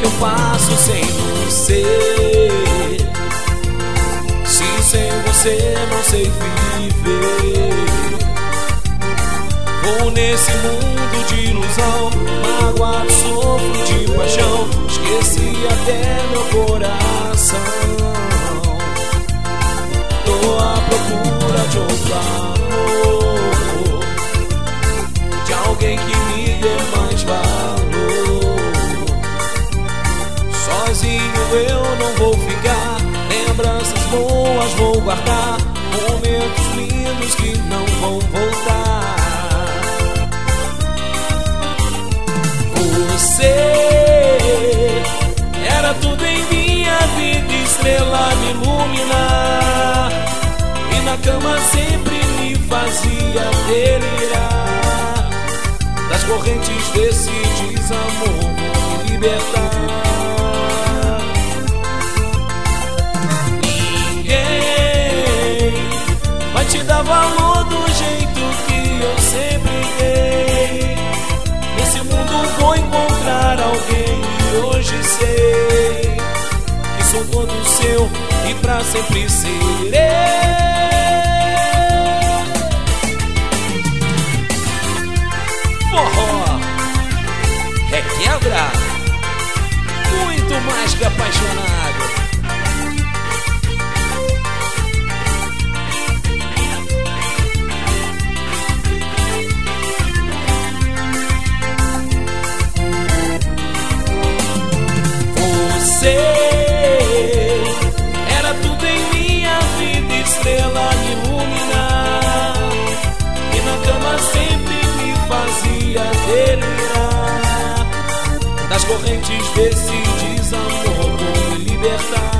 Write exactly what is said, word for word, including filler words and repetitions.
eu faço sem você? Se sem você não sei viver. Vou nesse mundo de ilusão, magoado, sofro de paixão, esqueci até meu coração. Tô à procura de outro amor, de alguém que me dê mais valor. Sozinho eu não vou ficar, lembranças boas vou guardar, momentos lindos que não vão voltar. Você era tudo em minha vida, estrela me iluminar, e na cama sempre me fazia delirar. Das correntes desse desamor vou me libertar. Ninguém vai te dar valor do jeito que eu sempre dei. Nesse mundo vou encontrar alguém e hoje sei que sou todo seu e pra sempre serei. Forró requebra, muito mais que apaixonado. Era tudo em minha vida, estrela me iluminar, e na cama sempre me fazia delirar. Das correntes desse desamor vou me libertar.